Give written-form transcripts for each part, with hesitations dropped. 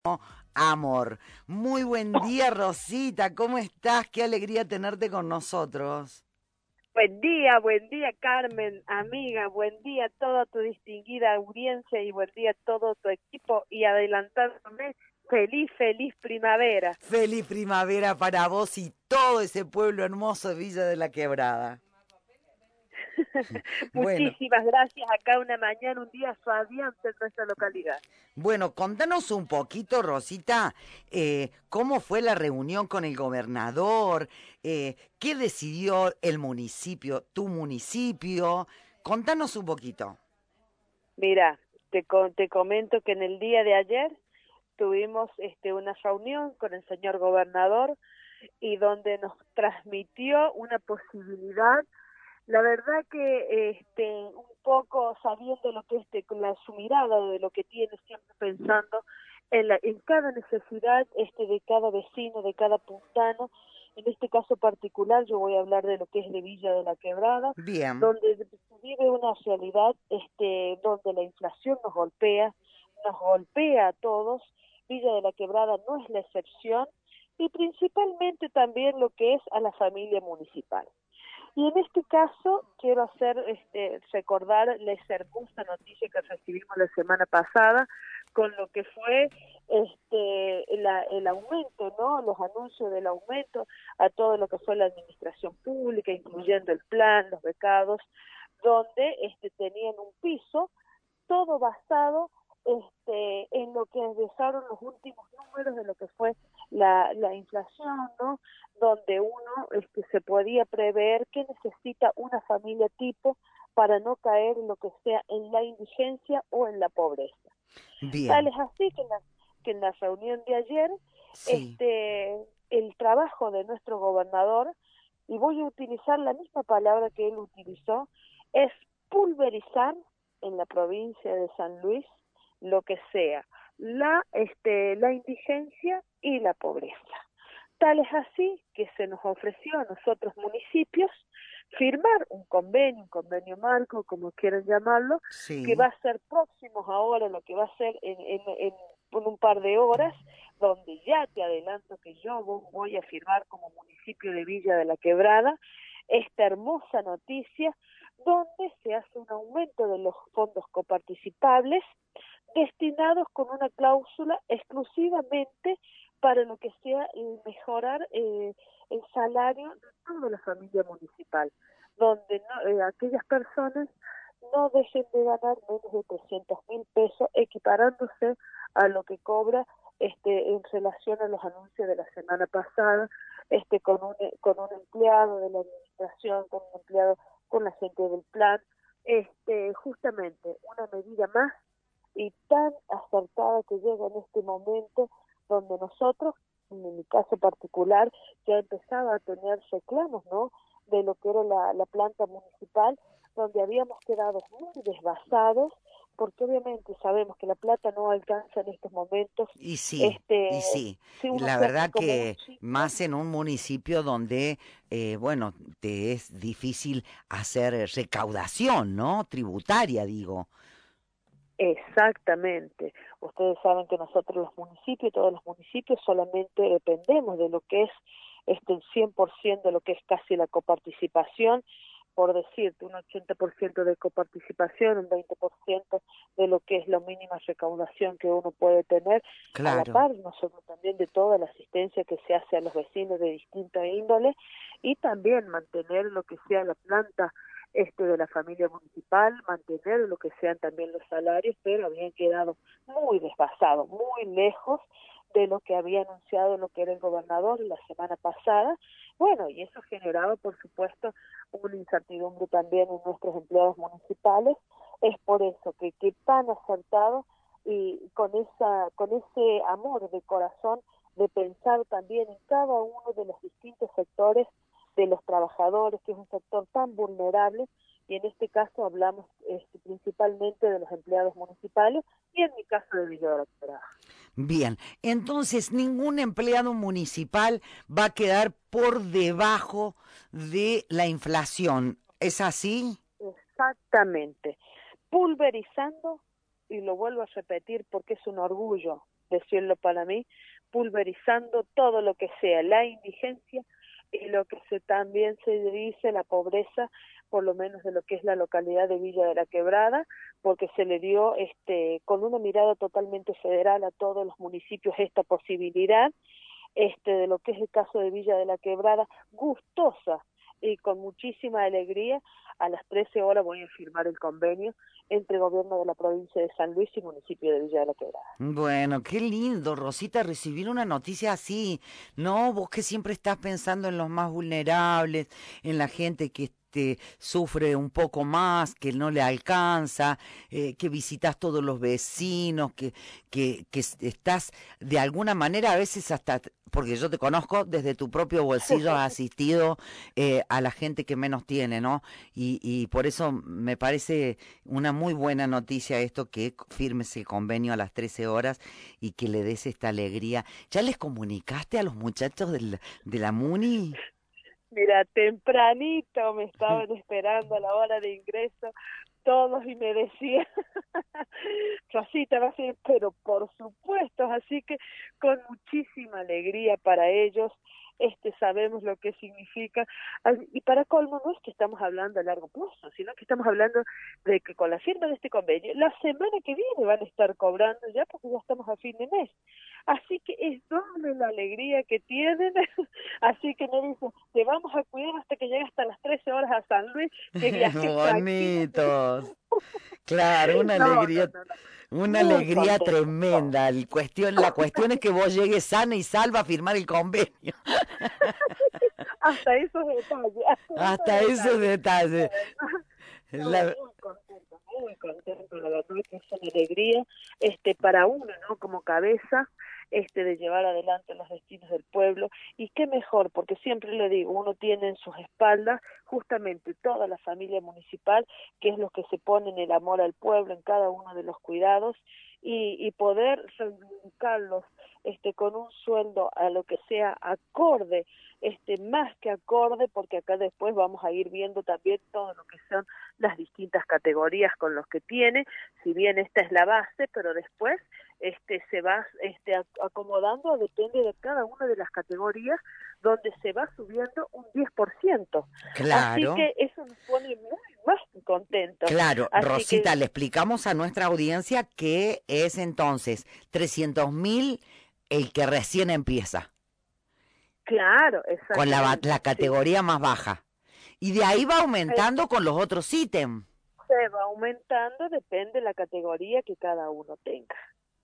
amor. Muy buen día, Rosita, ¿cómo estás? Qué alegría tenerte con nosotros. Buen día Carmen, amiga, buen día a toda tu distinguida audiencia y buen día a todo tu equipo y adelantándome, feliz primavera. Feliz primavera para vos y todo ese pueblo hermoso de Villa de la Quebrada. Bueno, Muchísimas gracias, acá una mañana, un día radiante en nuestra localidad. bueno, contanos un poquito, Rosita, cómo fue la reunión con el gobernador, qué decidió el municipio, tu municipio. Contanos un poquito. Mira, te comento que en el día de ayer tuvimos una reunión con el señor gobernador y donde nos transmitió una posibilidad. La verdad que un poco sabiendo lo que su mirada de lo que tiene, siempre pensando en cada necesidad de cada vecino, de cada puntano. En este caso particular yo voy a hablar de lo que es de Villa de la Quebrada, Bien, donde se vive una realidad donde la inflación nos golpea a todos. Villa de la Quebrada no es la excepción, y principalmente también lo que es a la familia municipal. Y en este caso quiero recordar la hermosa noticia que recibimos la semana pasada con lo que fue el aumento, ¿no? Los anuncios del aumento a todo lo que fue la administración pública, incluyendo el plan, los becados, donde tenían un piso, todo basado en lo que dejaron los últimos números de lo que fue la inflación, ¿no? Donde uno se podía prever qué necesita una familia tipo para no caer en lo que sea en la indigencia o en la pobreza. Tal bien, es así que en la reunión de ayer, sí, el trabajo de nuestro gobernador, y voy a utilizar la misma palabra que él utilizó, es pulverizar en la provincia de San Luis lo que sea la indigencia y la pobreza. Tal es así que se nos ofreció a nosotros municipios firmar un convenio marco, como quieran llamarlo, que va sí, a ser próximos ahora, lo que va a ser en un par de horas, donde ya te adelanto que yo voy a firmar como municipio de Villa de la Quebrada esta hermosa noticia, donde se hace un aumento de los fondos coparticipables destinados con una cláusula exclusivamente para lo que sea mejorar el salario de toda la familia municipal, donde aquellas personas no dejen de ganar menos de 300.000 pesos, equiparándose a lo que cobra en relación a los anuncios de la semana pasada, con un empleado de la administración, con un empleado, con la gente del plan, justamente una medida más y tan acertada que llega en este momento donde nosotros, en mi caso particular, ya empezaba a tener reclamos, ¿no?, de lo que era la planta municipal, donde habíamos quedado muy desbasados, porque obviamente sabemos que la plata no alcanza en estos momentos, y sí, este, y sí. si Y uno la se hace verdad como un que ciclo. más en un municipio donde, bueno, te es difícil hacer recaudación, ¿no? Tributaria, digo. Exactamente. Ustedes saben que nosotros los municipios, todos los municipios, solamente dependemos de lo que es el 100% de lo que es casi la coparticipación, por decirte, un 80% de coparticipación, un 20% de lo que es la mínima recaudación que uno puede tener, a la Claro. par nosotros también de toda la asistencia que se hace a los vecinos de distinta índole, y también mantener lo que sea la planta de la familia municipal, mantener lo que sean también los salarios, pero habían quedado muy desfasados, muy lejos de lo que había anunciado lo que era el gobernador la semana pasada. Bueno, y eso generaba, por supuesto, una incertidumbre también en nuestros empleados municipales. Es por eso que tan acertado y con ese amor de corazón de pensar también en cada uno de los distintos sectores de los trabajadores, que es un sector tan vulnerable, y en este caso hablamos principalmente de los empleados municipales, y en mi caso de Villa de la Quebrada. Bien, entonces ningún empleado municipal va a quedar por debajo de la inflación. ¿Es así? Exactamente. Pulverizando, y lo vuelvo a repetir porque es un orgullo decirlo para mí, pulverizando todo lo que sea la indigencia y lo que también se dice la pobreza, por lo menos de lo que es la localidad de Villa de la Quebrada, porque se le dio con una mirada totalmente federal a todos los municipios esta posibilidad, de lo que es el caso de Villa de la Quebrada, gustosa y con muchísima alegría. A las 13 horas voy a firmar el convenio entre gobierno de la provincia de San Luis y municipio de Villa de la Quebrada. Bueno, qué lindo, Rosita, recibir una noticia así, ¿no? Vos que siempre estás pensando en los más vulnerables, en la gente que sufre un poco más, que no le alcanza, que visitas todos los vecinos, que estás de alguna manera a veces hasta, porque yo te conozco, desde tu propio bolsillo has asistido a la gente que menos tiene, ¿no? Y por eso me parece una muy buena noticia esto, que firmes el convenio a las 13 horas y que le des esta alegría. ¿Ya les comunicaste a los muchachos de la MUNI? Mira, tempranito me estaban esperando a la hora de ingreso todos y me decían, Rosita va a ser, pero por supuesto, así que con muchísima alegría para ellos, sabemos lo que significa, y para colmo no es que estamos hablando a largo plazo, sino que estamos hablando de que con la firma de este convenio, la semana que viene van a estar cobrando ya porque ya estamos a fin de mes. Así que es doble la alegría que tienen, así que me dicen, te vamos a cuidar hasta que llegue hasta las 13 horas a San Luis, que viajes tranquilos. Bonitos. Claro, No, no, no, no. una Muy alegría contento. tremenda. La cuestión es que vos llegues sana y salva a firmar el convenio. Hasta esos detalles, hasta esos Hasta esos detalles. detalles. No, La- muy contento, la verdad que es una alegría, para uno, ¿no? Como cabeza, de llevar adelante los destinos del pueblo, y qué mejor, porque siempre le digo, uno tiene en sus espaldas justamente toda la familia municipal, que es lo que se pone en el amor al pueblo, en cada uno de los cuidados, y poder reivindicarlos, con un sueldo a lo que sea acorde, más que acorde, porque acá después vamos a ir viendo también todo lo que son las distintas categorías con los que tiene, si bien esta es la base, pero después se va acomodando, depende de cada una de las categorías, donde se va subiendo un 10%. Así claro, que eso nos pone muy más contentos. claro. Así Rosita, que, le explicamos a nuestra audiencia que es entonces 300.000 el que recién empieza, claro, con la exactamente, sí. categoría más baja. Y de ahí va aumentando con los otros ítems. Se va aumentando, depende de la categoría que cada uno tenga.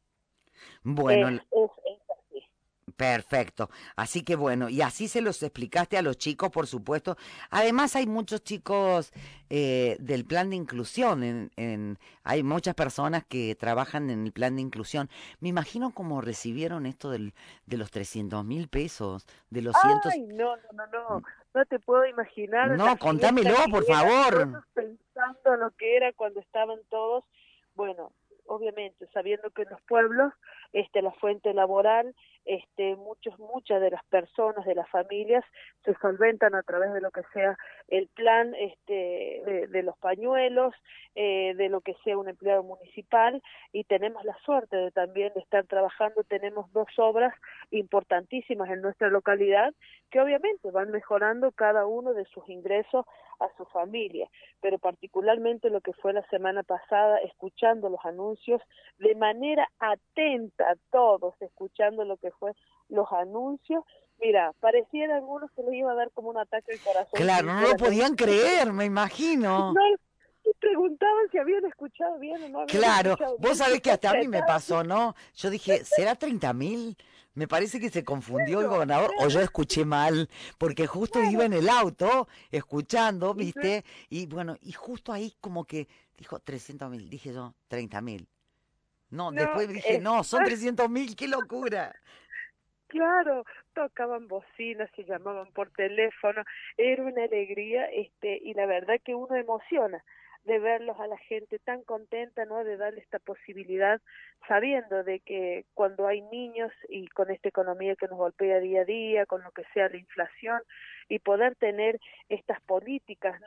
Bueno, Es así. perfecto. Así que bueno, y así se los explicaste a los chicos, por supuesto. Además hay muchos chicos del plan de inclusión, hay muchas personas que trabajan en el plan de inclusión. Me imagino cómo recibieron esto de los 300.000 pesos, de los cientos. Ay, no, no, no, no, no te puedo imaginar la No, fiesta contámelo, que por era, favor. todos pensando lo que era cuando estaban todos, bueno, obviamente sabiendo que en los pueblos, la fuente laboral, muchas de las personas, de las familias, se solventan a través de lo que sea el plan, de los pañuelos, de lo que sea un empleado municipal, y tenemos la suerte de también de estar trabajando, tenemos 2 obras importantísimas en nuestra localidad, que obviamente van mejorando cada uno de sus ingresos a su familia, pero particularmente lo que fue la semana pasada, escuchando los anuncios, de manera atenta a todos, escuchando lo que fue los anuncios, mira, pareciera a algunos que les iba a dar como un ataque al corazón, Claro, no lo sinceramente. podían creer, me imagino. No, y preguntaban si habían escuchado bien o no habían Claro, escuchado vos bien, sabés que hasta a mí me interpretaban. pasó, ¿no? Yo dije, ¿será 30.000? Me parece que se confundió el Bueno, gobernador o yo escuché mal, porque justo iba claro, en el auto escuchando, y ¿viste? Y bueno, y justo ahí como que dijo 300.000, dije yo, 30.000. No, no, después dije, no, son 300.000, qué locura. claro, tocaban bocinas, se llamaban por teléfono, era una alegría, y la verdad que uno emociona de verlos a la gente tan contenta, ¿no? De darle esta posibilidad, sabiendo de que cuando hay niños y con esta economía que nos golpea día a día, con lo que sea la inflación, y poder tener estas políticas, ¿no?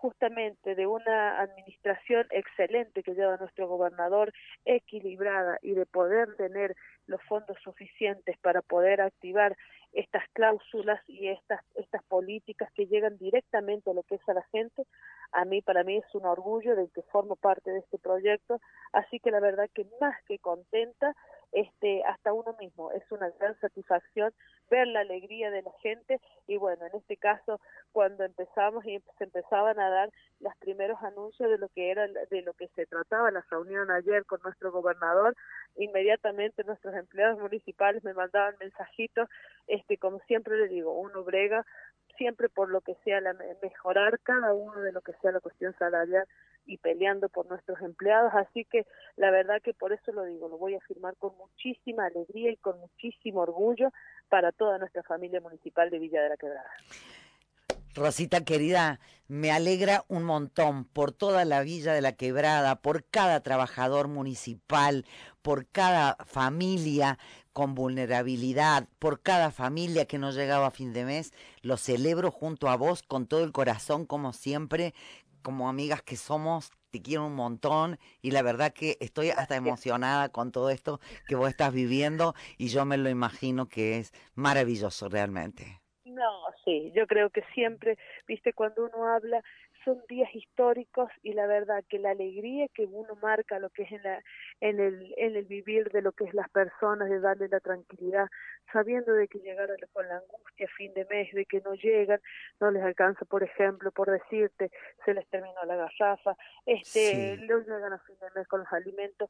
justamente de una administración excelente que lleva nuestro gobernador, equilibrada, y de poder tener los fondos suficientes para poder activar estas cláusulas y estas políticas que llegan directamente a lo que es a la gente, para mí es un orgullo de que formo parte de este proyecto, así que la verdad que más que contenta, hasta uno mismo, es una gran satisfacción ver la alegría de la gente. Y bueno, en este caso, cuando empezamos y se empezaban a dar los primeros anuncios de lo que era, de lo que se trataba la reunión ayer con nuestro gobernador, inmediatamente nuestros empleados municipales me mandaban mensajitos, como siempre le digo, uno brega siempre por lo que sea mejorar cada uno de lo que sea la cuestión salarial y peleando por nuestros empleados, así que la verdad que por eso lo digo, lo voy a firmar con muchísima alegría y con muchísimo orgullo para toda nuestra familia municipal de Villa de la Quebrada. Rosita querida, me alegra un montón por toda la Villa de la Quebrada, por cada trabajador municipal, por cada familia con vulnerabilidad, por cada familia que no llegaba a fin de mes. Lo celebro junto a vos con todo el corazón, como siempre, como amigas que somos. Te quiero un montón y la verdad que estoy hasta emocionada con todo esto que vos estás viviendo y yo me lo imagino que es maravilloso realmente. No, sí, yo creo que siempre, viste, cuando uno habla, son días históricos y la verdad que la alegría que uno marca lo que es en el vivir de lo que es las personas, de darle la tranquilidad, sabiendo de que llegaron con la angustia a fin de mes, de que no llegan, no les alcanza, por ejemplo, por decirte, se les terminó la garrafa, Sí. no llegan a fin de mes con los alimentos,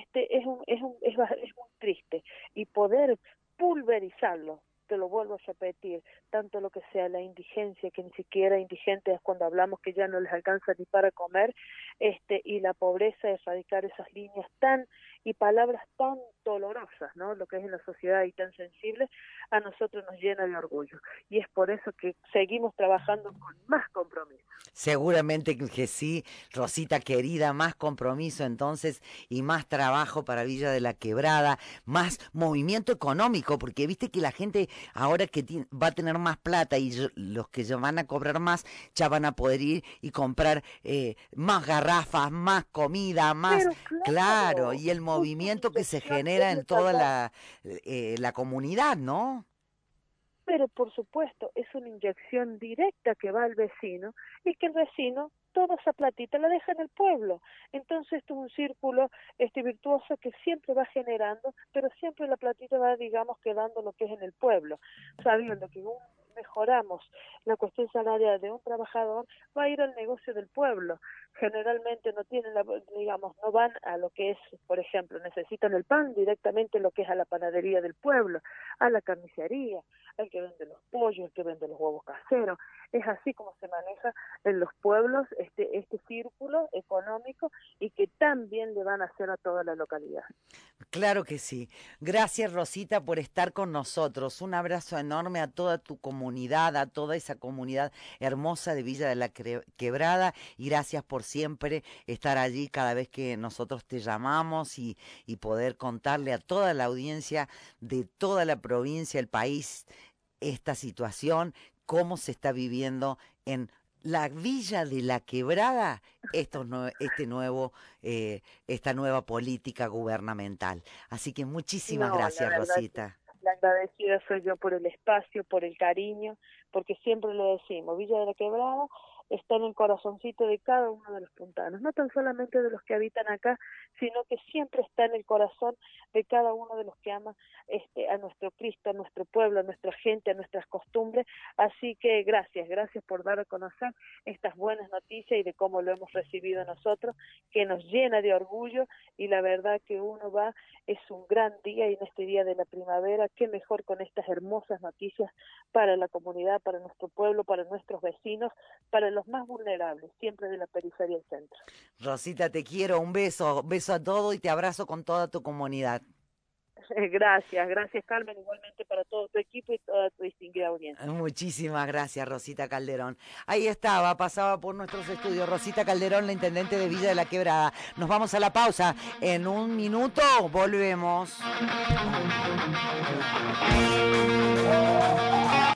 es muy triste, y poder pulverizarlo, te lo vuelvo a repetir, tanto lo que sea la indigencia, que ni siquiera indigente es cuando hablamos que ya no les alcanza ni para comer, y la pobreza, erradicar esas líneas y palabras tan dolorosas, ¿no? Lo que es en la sociedad y tan sensible, a nosotros nos llena de orgullo. Y es por eso que seguimos trabajando con más compromiso. Seguramente que sí, Rosita querida, más compromiso entonces y más trabajo para Villa de la Quebrada, más movimiento económico, porque viste que la gente ahora que va a tener más plata y los que ya van a cobrar más, ya van a poder ir y comprar más garrafas, más comida, más, Pero claro, claro, y el es una movimiento que se inyección, genera es en nuestra toda gran. la comunidad, ¿no? Pero por supuesto es una inyección directa que va al vecino y que el vecino toda esa platita la deja en el pueblo. Entonces esto es un círculo virtuoso que siempre va generando, pero siempre la platita va, digamos, quedando lo que es en el pueblo, sabiendo que mejoramos la cuestión salarial de un trabajador, va a ir al negocio del pueblo. Generalmente no tienen, digamos, no van a lo que es, por ejemplo, necesitan el pan directamente, lo que es a la panadería del pueblo, a la carnicería, el que vende los pollos, el que vende los huevos caseros. Es así como se maneja en los pueblos este círculo económico y que también le van a hacer a toda la localidad. Claro que sí. Gracias, Rosita, por estar con nosotros. Un abrazo enorme a toda tu comunidad, a toda esa comunidad hermosa de Villa de la Quebrada y gracias por siempre estar allí cada vez que nosotros te llamamos y poder contarle a toda la audiencia de toda la provincia, el país, esta situación, cómo se está viviendo en la Villa de la Quebrada, esta nueva política gubernamental. Así que muchísimas No, la gracias, verdad que Rosita. la agradecida soy yo por el espacio, por el cariño, porque siempre lo decimos, Villa de la Quebrada está en el corazoncito de cada uno de los puntanos, no tan solamente de los que habitan acá, sino que siempre está en el corazón de cada uno de los que ama a nuestro Cristo, a nuestro pueblo, a nuestra gente, a nuestras costumbres. Así que gracias por dar a conocer estas buenas noticias y de cómo lo hemos recibido nosotros, que nos llena de orgullo, y la verdad que uno va, es un gran día, y en este día de la primavera, qué mejor con estas hermosas noticias para la comunidad, para nuestro pueblo, para nuestros vecinos, para los más vulnerables, siempre de la periferia al centro. Rosita, te quiero, un beso a todos y te abrazo con toda tu comunidad. Gracias Carmen, igualmente para todo tu equipo y toda tu distinguida audiencia. Muchísimas gracias, Rosita Calderón. Ahí estaba, pasaba por nuestros estudios Rosita Calderón, la intendente de Villa de la Quebrada. Nos vamos a la pausa. En un minuto volvemos.